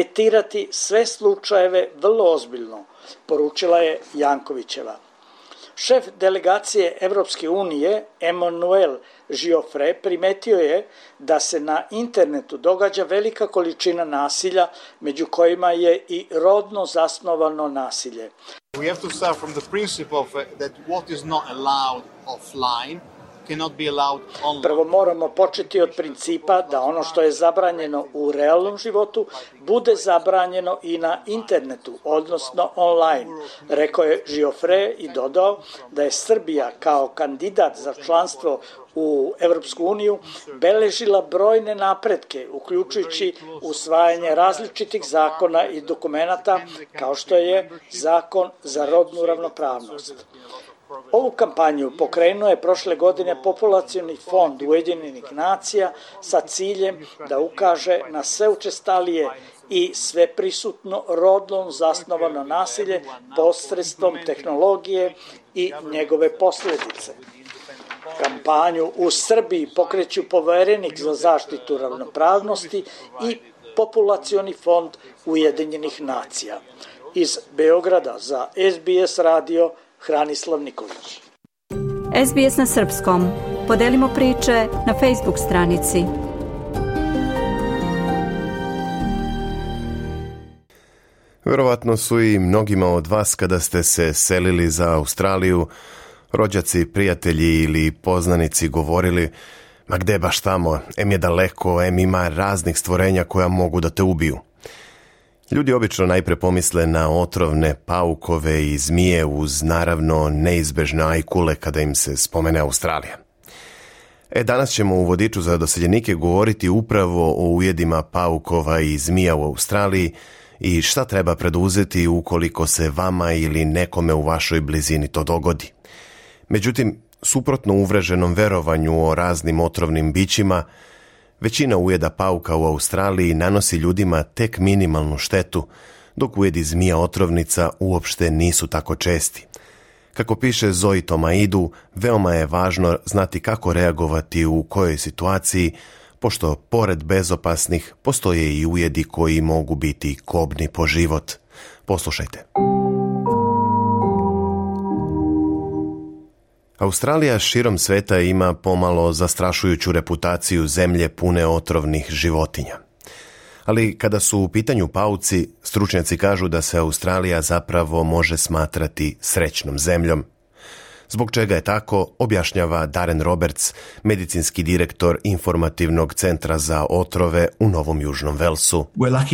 tretirati sve slučajeve vrlo ozbiljno, poručila je Jankovićeva. Šef delegacije Evropske unije, Emmanuel Giuffre, primetio je da se na internetu događa velika količina nasilja, među kojima je i rodno zasnovano nasilje. We have to start from the principle that what is not allowed offline cannot be allowed online. Prvo moramo početi od principa da ono što je zabranjeno u realnom životu bude zabranjeno i na internetu, odnosno online, rekao je Giuffre i dodao da je Srbija kao kandidat za članstvo u Evropsku uniju beležila brojne napretke, uključujući usvajanje različitih zakona i dokumenata, kao što je Zakon za rodnu ravnopravnost. Ovu kampanju pokrenuo je prošle godine Populacioni fond Ujedinjenih nacija sa ciljem da ukaže na sve učestalije i sveprisutno rodno zasnovano nasilje posredstvom tehnologije i njegove posljedice. Kampanju u Srbiji pokreću Poverenik za zaštitu ravnopravnosti i Populacioni fond Ujedinjenih nacija. Iz Beograda za SBS radio Hranislav Nikolić. SBS na srpskom. Podelimo priče na Facebook stranici. Verovatno su i mnogima od vas kada ste se selili za Australiju, rođaci, prijatelji ili poznanici govorili: ma gde baš tamo, em je daleko, em ima raznih stvorenja koja mogu da te ubiju. Ljudi obično najpre pomisle na otrovne paukove i zmije uz naravno neizbežne ajkule kada im se spomene Australija. Danas ćemo u vodiču za doseljenike govoriti upravo o ujedima paukova i zmija u Australiji i šta treba preduzeti ukoliko se vama ili nekome u vašoj blizini to dogodi. Međutim, suprotno uvreženom verovanju o raznim otrovnim bićima, većina ujeda pauka u Australiji nanosi ljudima tek minimalnu štetu, dok ujedi zmija otrovnica uopšte nisu tako česti. Kako piše Zoe Tomaidu, veoma je važno znati kako reagovati u kojoj situaciji, pošto pored bezopasnih postoje i ujedi koji mogu biti kobni po život. Poslušajte. Australija širom sveta ima pomalo zastrašujuću reputaciju zemlje pune otrovnih životinja. Ali kada su u pitanju pauci, stručnjaci kažu da se Australija zapravo može smatrati srećnom zemljom. Zbog čega je tako, objašnjava Darren Roberts, medicinski direktor informativnog centra za otrove u Novom Južnom Velsu.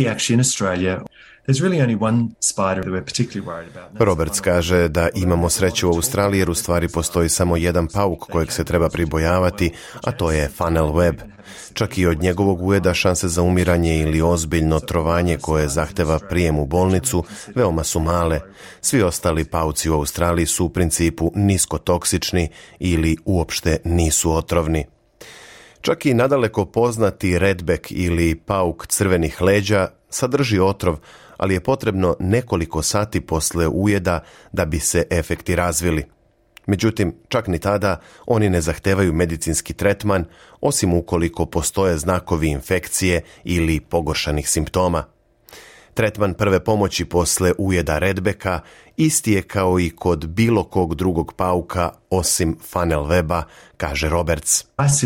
Roberts kaže da imamo sreću u Australiji jer u stvari postoji samo jedan pauk kojeg se treba pribojavati, a to je funnel web. Čak i od njegovog ujeda šanse za umiranje ili ozbiljno trovanje koje zahteva prijem u bolnicu veoma su male. Svi ostali pauci u Australiji su u principu niskotoksični ili uopšte nisu otrovni. Čak i nadaleko poznati redback ili pauk crvenih leđa sadrži otrov, ali je potrebno nekoliko sati posle ujeda da bi se efekti razvili. Međutim, čak ni tada oni ne zahtevaju medicinski tretman, osim ukoliko postoje znakovi infekcije ili pogoršanih simptoma. Tretman prve pomoći posle ujeda redbeka isti je kao i kod bilo kog drugog pauka osim funnel weba, kaže Roberts.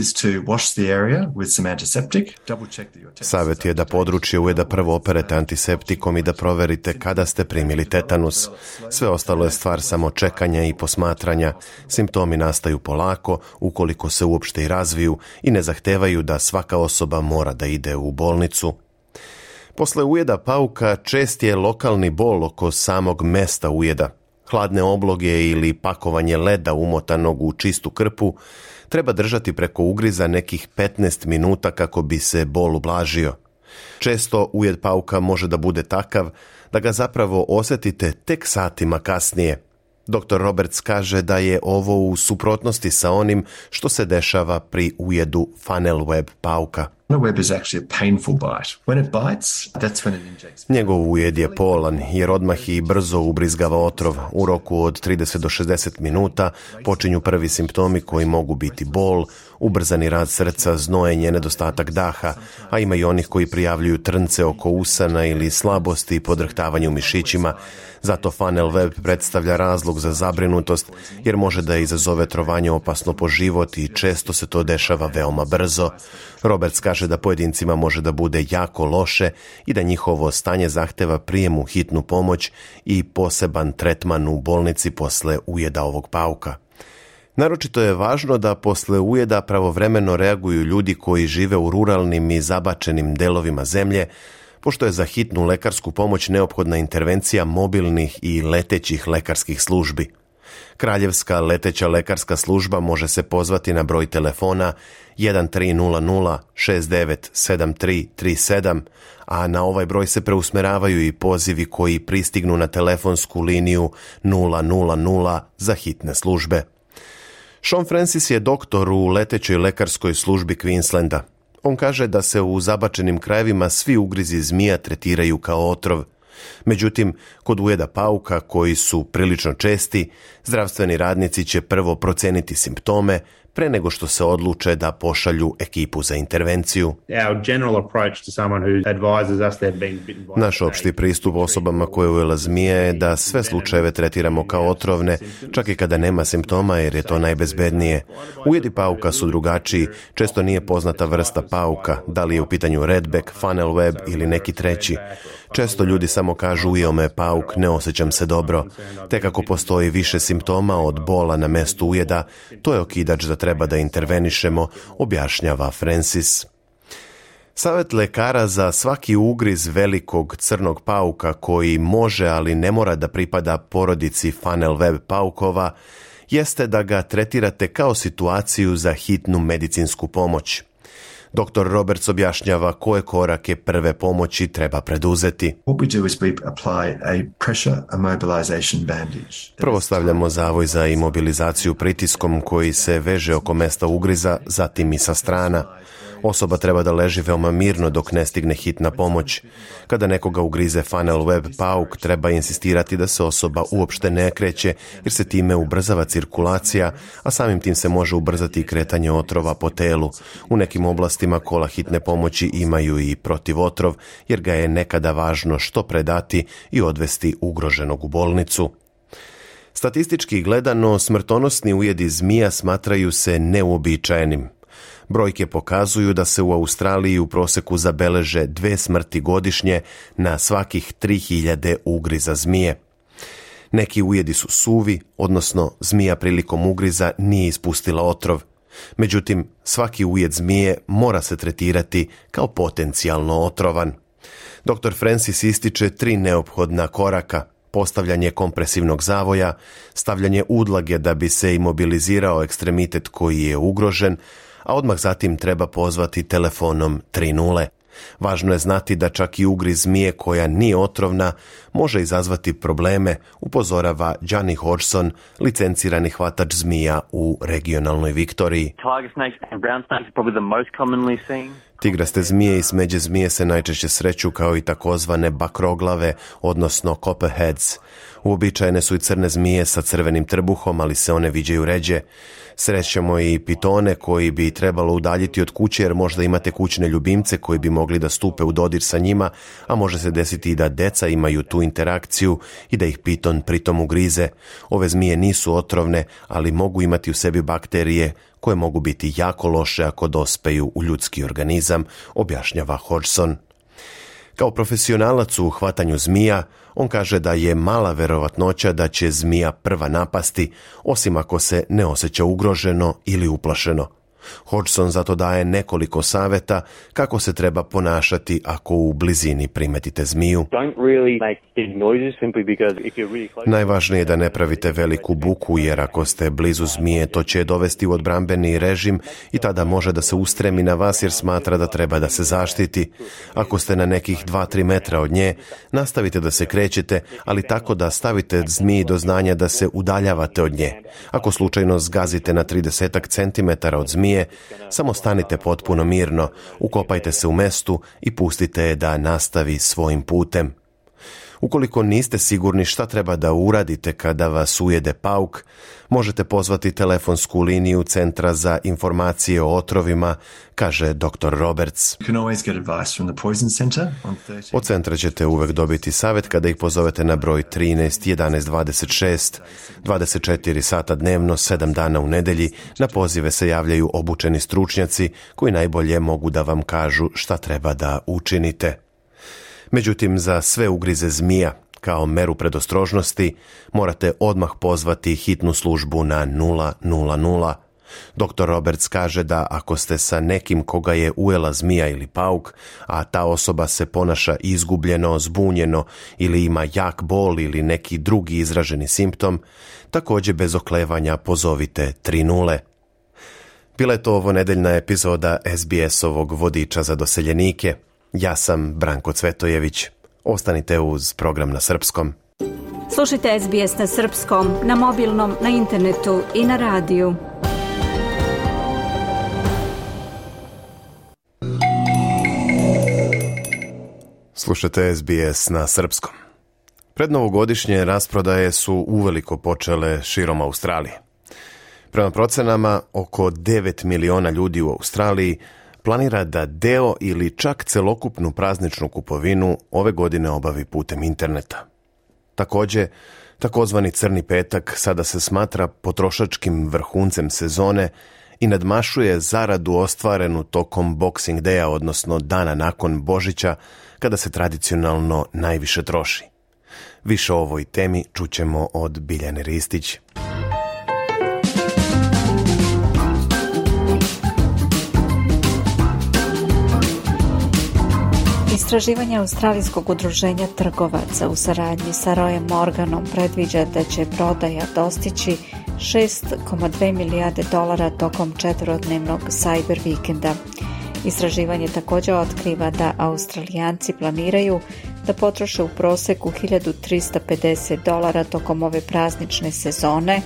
Savjet je da područje ujeda prvo operete antiseptikom i da proverite kada ste primili tetanus. Sve ostalo je stvar samo čekanja i posmatranja. Simptomi nastaju polako, ukoliko se uopšte i razviju i ne zahtevaju da svaka osoba mora da ide u bolnicu. Posle ujeda pauka čest je lokalni bol oko samog mesta ujeda. Hladne obloge ili pakovanje leda umotanog u čistu krpu treba držati preko ugriza nekih 15 minuta kako bi se bol ublažio. Često ujed pauka može da bude takav da ga zapravo osjetite tek satima kasnije. Dr. Roberts kaže da je ovo u suprotnosti sa onim što se dešava pri ujedu funnel web pauka. Njegov ujed je polan jer odmah i brzo ubrizgava otrov. U roku od 30 do 60 minuta počinju prvi simptomi koji mogu biti bol, ubrzani rad srca, znojenje, nedostatak daha, a ima i onih koji prijavljuju trnce oko usana ili slabosti i podrhtavanje u mišićima. Zato funnel web predstavlja razlog za zabrinutost jer može da izazove trovanje opasno po život i često se to dešava veoma brzo. Roberts kaže da pojedincima može da bude jako loše i da njihovo stanje zahteva prijem u hitnu pomoć i poseban tretman u bolnici posle ujeda ovog pauka. Naročito je važno da posle ujeda pravovremeno reaguju ljudi koji žive u ruralnim i zabačenim delovima zemlje, pošto je za hitnu lekarsku pomoć neophodna intervencija mobilnih i letećih lekarskih službi. Kraljevska leteća lekarska služba može se pozvati na broj telefona 1300 697337, a na ovaj broj se preusmeravaju i pozivi koji pristignu na telefonsku liniju 000 za hitne službe. Sean Francis je doktor u letećoj lekarskoj službi Queenslanda. On kaže da se u zabačenim krajevima svi ugrizi zmija tretiraju kao otrov. Međutim, kod ujeda pauka, koji su prilično česti, zdravstveni radnici će prvo proceniti simptome pre nego što se odluče da pošalju ekipu za intervenciju. Naš opšti pristup osobama koje ujela zmija je da sve slučajeve tretiramo kao otrovne, čak i kada nema simptoma, jer je to najbezbednije. Ujedi pauka su drugačiji, često nije poznata vrsta pauka, da li je u pitanju redback, funnel web ili neki treći. Često ljudi samo kažu ujeo me pauk, ne osjećam se dobro. Tek ako postoji više simptoma od bola na mestu ujeda, to je okidač da treba da intervenišemo, objašnjava Francis. Savet lekara za svaki ugriz velikog crnog pauka koji može, ali ne mora da pripada porodici funnel web paukova, jeste da ga tretirate kao situaciju za hitnu medicinsku pomoć. Dr. Roberts objašnjava koje korake prve pomoći treba preduzeti. Prvo stavljamo zavoj za imobilizaciju pritiskom koji se veže oko mesta ugriza, zatim i sa strana. Osoba treba da leži veoma mirno dok ne stigne hitna pomoć. Kada nekoga ugrize funnel web pauk, treba insistirati da se osoba uopšte ne kreće, jer se time ubrzava cirkulacija, a samim tim se može ubrzati i kretanje otrova po telu. U nekim oblastima kola hitne pomoći imaju i protivotrov, jer ga je nekada važno što predati i odvesti ugroženog u bolnicu. Statistički gledano, smrtonosni ujedi zmija smatraju se neuobičajenim. Brojke pokazuju da se u Australiji u proseku zabeleže 2 smrti godišnje na svakih 3000 ugriza zmije. Neki ujedi su suvi, odnosno zmija prilikom ugriza nije ispustila otrov. Međutim, svaki ujed zmije mora se tretirati kao potencijalno otrovan. Dr. Francis ističe 3 neophodna koraka: postavljanje kompresivnog zavoja, stavljanje udlage da bi se imobilizirao ekstremitet koji je ugrožen, a odmah zatim treba pozvati telefonom 30. Važno je znati da čak i ugriz zmije koja nije otrovna može izazvati probleme, upozorava Johnny Hodgson, licencirani hvatač zmija u regionalnoj Viktoriji. Tigraste zmije i smeđe zmije se najčešće sreću kao i takozvane bakroglave, odnosno copperheads. Uobičajene su i crne zmije sa crvenim trbuhom, ali se one viđaju ređe. Srećemo i pitone koji bi trebalo udaljiti od kuće, jer možda imate kućne ljubimce koji bi mogli da stupe u dodir sa njima, a može se desiti i da deca imaju tu interakciju i da ih piton pritom ugrize. Ove zmije nisu otrovne, ali mogu imati u sebi bakterije koje mogu biti jako loše ako dospeju u ljudski organizam, objašnjava Hodgson. Kao profesionalac u hvatanju zmija, on kaže da je mala verovatnoća da će zmija prva napasti, osim ako se ne osjeća ugroženo ili uplašeno. Hodgson zato daje nekoliko savjeta kako se treba ponašati ako u blizini primetite zmiju. Najvažnije je da ne pravite veliku buku, jer ako ste blizu zmije, to će dovesti u odbrambeni režim i tada može da se ustremi na vas jer smatra da treba da se zaštiti. Ako ste na nekih 2-3 metra od nje, nastavite da se krećete, ali tako da stavite zmiji do znanja da se udaljavate od nje. Ako slučajno zgazite na 30 cm od zmije, samo stanite potpuno mirno, ukopajte se u mestu i pustite je da nastavi svojim putem. Ukoliko niste sigurni šta treba da uradite kada vas ujede pauk, možete pozvati telefonsku liniju Centra za informacije o otrovima, kaže dr. Roberts. Od centra ćete uvek dobiti savjet kada ih pozovete na broj 13 11 26, 24 sata dnevno, 7 dana u nedelji. Na pozive se javljaju obučeni stručnjaci koji najbolje mogu da vam kažu šta treba da učinite. Međutim, za sve ugrize zmija, kao meru predostrožnosti, morate odmah pozvati hitnu službu na 000. Dr. Roberts kaže da ako ste sa nekim koga je ujela zmija ili pauk, a ta osoba se ponaša izgubljeno, zbunjeno ili ima jak bol ili neki drugi izraženi simptom, također bez oklevanja pozovite 30. Bila je to ovo nedeljna epizoda SBS-ovog vodiča za doseljenike. Ja sam Branko Cvetojević. Ostanite uz program na srpskom. Slušajte SBS na srpskom, na mobilnom, na internetu i na radiju. Slušajte SBS na srpskom. Prednovogodišnje rasprodaje su uveliko počele širom Australije. Prema procenama, oko 9 miliona ljudi u Australiji planira da deo ili čak celokupnu prazničnu kupovinu ove godine obavi putem interneta. Također, takozvani crni petak sada se smatra potrošačkim vrhuncem sezone i nadmašuje zaradu ostvarenu tokom Boxing Daya, odnosno dana nakon Božića, kada se tradicionalno najviše troši. Više o ovoj temi čućemo od Biljane Ristić. Istraživanje Australijskog udruženja trgovaca u saradnji sa Royem Morganom predviđa da će prodaja dostići $6,2 milijarde tokom 4-dnevnog Cyber vikenda. Istraživanje također otkriva da Australijanci planiraju da potroše u proseku $1.350 tokom ove praznične sezone.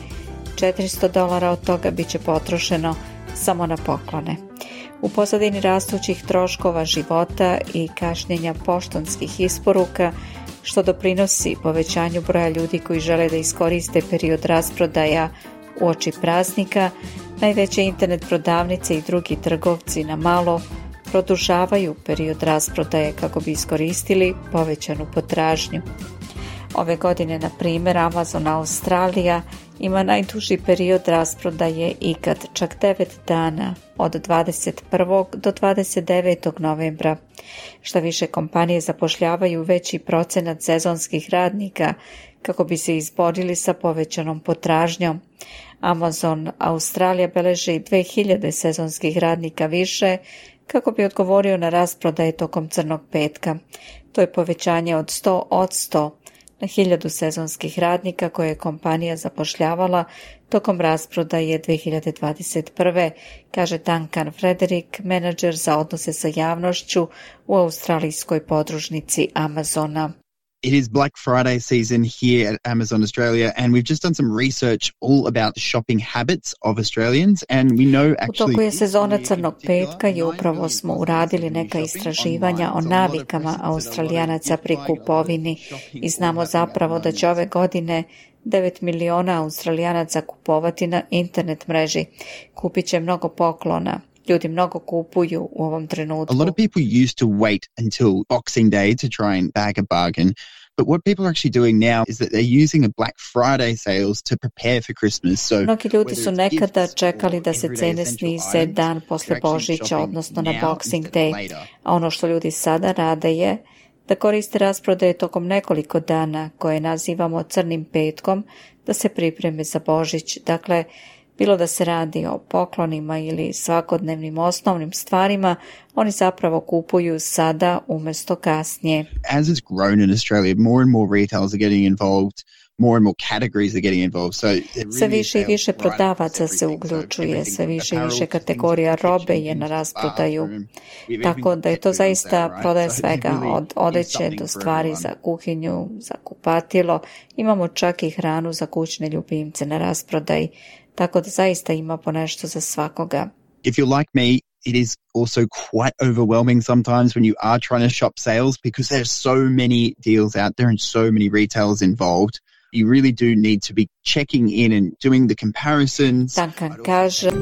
$400 od toga bit će potrošeno samo na poklone. U pozadini rastućih troškova života i kašnjenja poštanskih isporuka, što doprinosi povećanju broja ljudi koji žele da iskoriste period rasprodaja uoči praznika, najveće internet prodavnice i drugi trgovci na malo produžavaju period rasprodaje kako bi iskoristili povećanu potražnju. Ove godine, na primjer, Amazon Australija ima najduži period rasprodaje ikad, čak 9 dana, od 21. do 29. novembra. Šta više, kompanije zapošljavaju veći procenat sezonskih radnika kako bi se izborili sa povećanom potražnjom. Amazon Australija beleži 2000 sezonskih radnika više kako bi odgovorio na rasprodaje tokom crnog petka. To je povećanje od 100% na 1000 sezonskih radnika koje je kompanija zapošljavala tokom rasprodaje 2021. kaže Duncan Frederick, menadžer za odnose sa javnošću u australijskoj podružnici Amazona. It is Black Friday season here at Amazon Australia, and we've just done some research all about the shopping habits of Australians, and we know actually... U toku je sezona crnog petka i upravo smo uradili neka istraživanja o navikama Australijanaca pri kupovini i znamo zapravo da će ove godine 9 miliona Australijanaca kupovati na internet mreži. Kupit će mnogo poklona. Ljudi mnogo kupuju u ovom trenutku. A lot of people used to wait until Boxing Day to try and bag a bargain. But what people are actually doing now is that they're using a Black Friday sales to prepare for Christmas. So mnogi ljudi su nekada čekali da se cene snize dan posle Božića, odnosno na Boxing Day. A ono što ljudi sada rade je da koriste rasprodaje tokom nekoliko dana koje nazivamo crnim petkom da se pripreme za Božić. Dakle, bilo da se radi o poklonima ili svakodnevnim osnovnim stvarima, oni zapravo kupuju sada umjesto kasnije. As it's grown in Australia, more and more retailers are getting involved, more and more categories are getting involved. So sve više i više prodavaca se uključuje, sve više i više kategorija robe je na rasprodaju. Tako da je to zaista prodaja svega, od odeće do stvari za kuhinju, za kupatilo. Imamo čak i hranu za kućne ljubimce na rasprodaji. Tako da zaista ima po nešto za svakoga. If you're like me, it is also quite overwhelming sometimes when you are trying to shop sales because there's so many deals out there and so many retailers involved. You really do need to be checking in and doing the comparisons. Duncan kaže...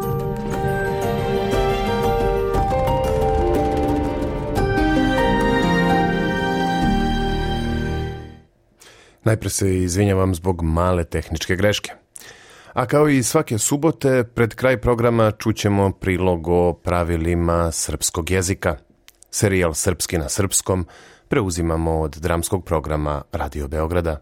Najpre se izvinjavam zbog male tehničke greške. A kao i svake subote, pred kraj programa čućemo prilog o pravilima srpskog jezika. Serijal Srpski na srpskom preuzimamo od dramskog programa Radio Beograda.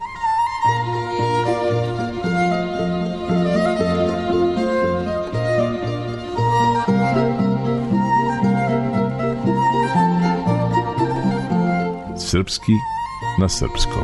Srpski na srpskom.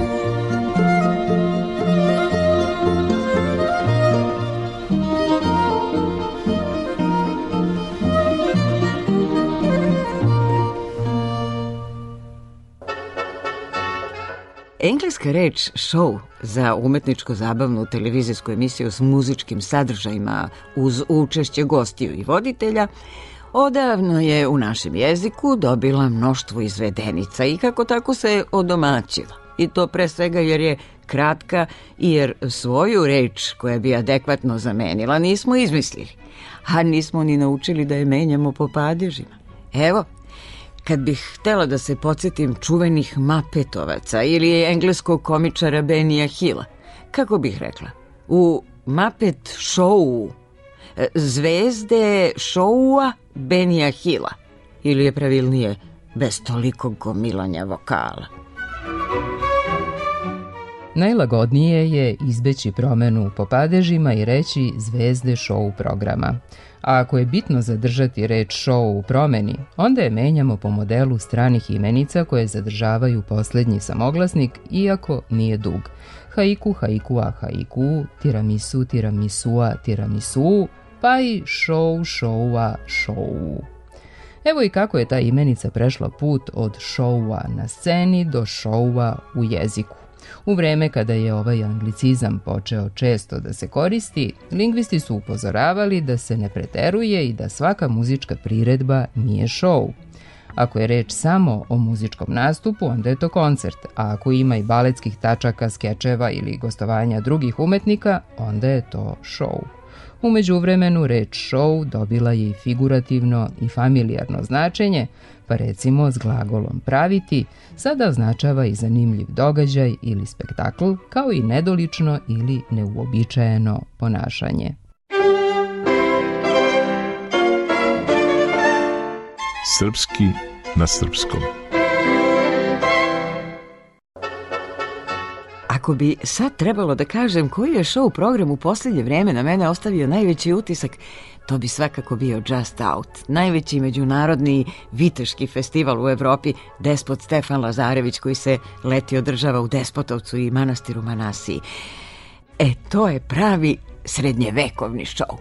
Engleska reč show za umetničko-zabavnu televizijsku emisiju s muzičkim sadržajima uz učešće gostiju i voditelja odavno je u našem jeziku dobila mnoštvo izvedenica i kako tako se odomaćila. I to pre svega jer je kratka i jer svoju reč koja bi adekvatno zamenila nismo izmislili, a nismo ni naučili da je menjamo po padežima. Evo, kad bih htjela da se podsjetim čuvenih Muppetovaca ili engleskog komičara Benija Hilla, kako bih rekla, u Muppet Show zvezde showa Benija Hilla, ili je pravilnije bez tolikog gomilanja vokala. Najlagodnije je izbeći promenu po padežima i reći zvezde show programa. A ako je bitno zadržati reč show u promeni, onda je menjamo po modelu stranih imenica koje zadržavaju posljednji samoglasnik, iako nije dug. Haiku, haikua, haiku, tiramisu, tiramisua, tiramisu, pa i show, showa, show. Evo i kako je ta imenica prešla put od showa na sceni do showa u jeziku. U vreme kada je ovaj anglicizam počeo često da se koristi, lingvisti su upozoravali da se ne preteruje i da svaka muzička priredba nije show. Ako je reč samo o muzičkom nastupu, onda je to koncert, a ako ima i baletskih tačaka, skečeva ili gostovanja drugih umetnika, onda je to show. U međuvremenu reč show dobila je i figurativno i familijarno značenje, pa recimo s glagolom praviti sada označava i zanimljiv događaj ili spektakl, kao i nedolično ili neuobičajeno ponašanje. Srpski na srpskom. Ako bi sad trebalo da kažem koji je show program u posljednje vreme na mene ostavio najveći utisak, to bi svakako bio Just Out, najveći međunarodni viteški festival u Evropi, Despot Stefan Lazarević, koji se leti održava u Despotovcu i manastiru Manasiji. To je pravi srednjevekovni show.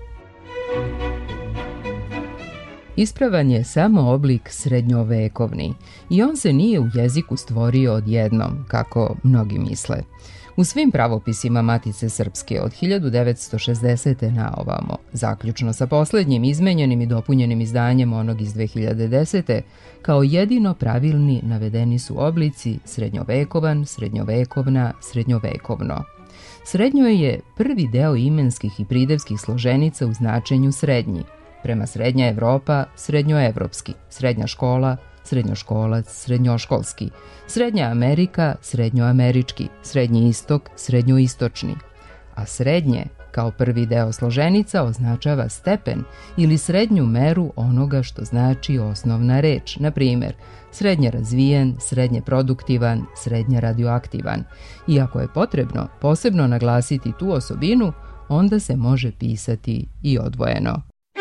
Ispravan je samo oblik srednjovekovni i on se nije u jeziku stvorio odjednom, kako mnogi misle. U svim pravopisima Matice Srpske od 1960. na ovamo, zaključno sa posljednjim izmenjenim i dopunjenim izdanjem onog iz 2010. kao jedino pravilni navedeni su oblici srednjovekovan, srednjovekovna, srednjovekovno. Srednjo je prvi deo imenskih i pridevskih složenica u značenju srednji. Prema Srednja Evropa, srednjoevropski, srednja škola, srednjoškolac, srednjoškolski, Srednja Amerika, srednjoamerički, Srednji istok, srednjoistočni. A srednje, kao prvi deo složenica, označava stepen ili srednju meru onoga što znači osnovna reč, na primjer, srednje razvijen, srednje produktivan, srednje radioaktivan. I ako je potrebno posebno naglasiti tu osobinu, onda se može pisati i odvojeno.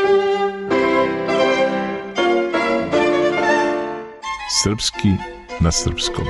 Srpski na srpskom.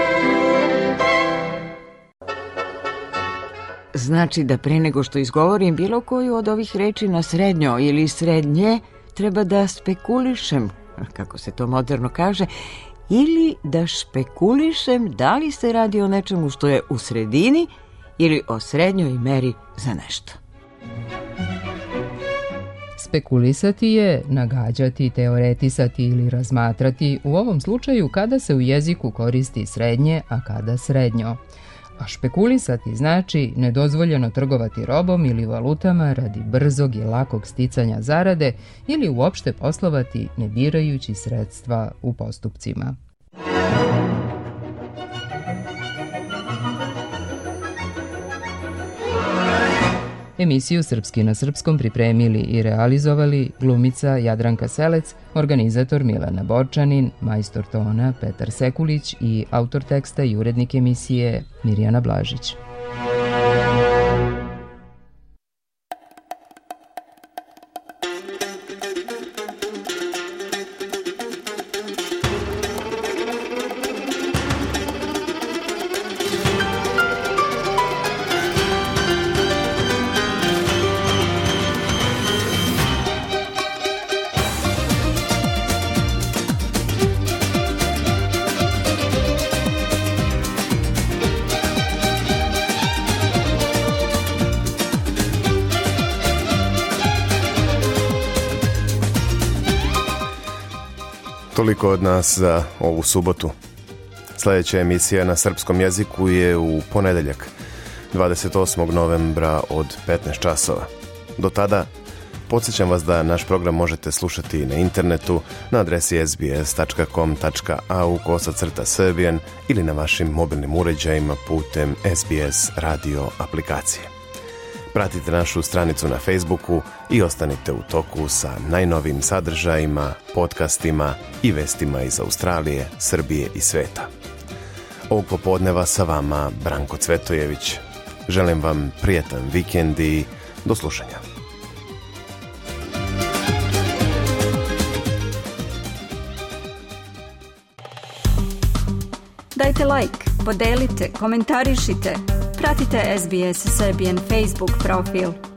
Znači da pre nego što izgovorim bilo koju od ovih reči na srednjo ili srednje, treba da spekulišem, kako se to moderno kaže, ili da špekulišem da li se radi o nečemu što je u sredini ili o srednjoj meri za nešto. Spekulisati je nagađati, teoretisati ili razmatrati, u ovom slučaju kada se u jeziku koristi srednje, a kada srednjo. A špekulisati znači nedozvoljeno trgovati robom ili valutama radi brzog i lakog sticanja zarade ili uopšte poslovati ne birajući sredstva u postupcima. Emisiju Srpski na srpskom pripremili i realizovali glumica Jadranka Selec, organizator Milana Borčanin, majstor tona Petar Sekulić i autor teksta i urednik emisije Mirjana Blažić. Toliko od nas za ovu subotu. Sljedeća emisija na srpskom jeziku je u ponedeljak, 28. novembra od 15 časova. Do tada, podsjećam vas da naš program možete slušati na internetu na adresi sbs.com.au/serbian ili na vašim mobilnim uređajima putem SBS radio aplikacije. Pratite našu stranicu na Facebooku i ostanite u toku sa najnovim sadržajima, podcastima i vestima iz Australije, Srbije i sveta. Ovog popodneva sa vama Branko Cvetojević. Želim vam prijetan vikend i do slušanja. Dajte like, podelite, komentarišite. Pratite SBS Serbian Facebook profil.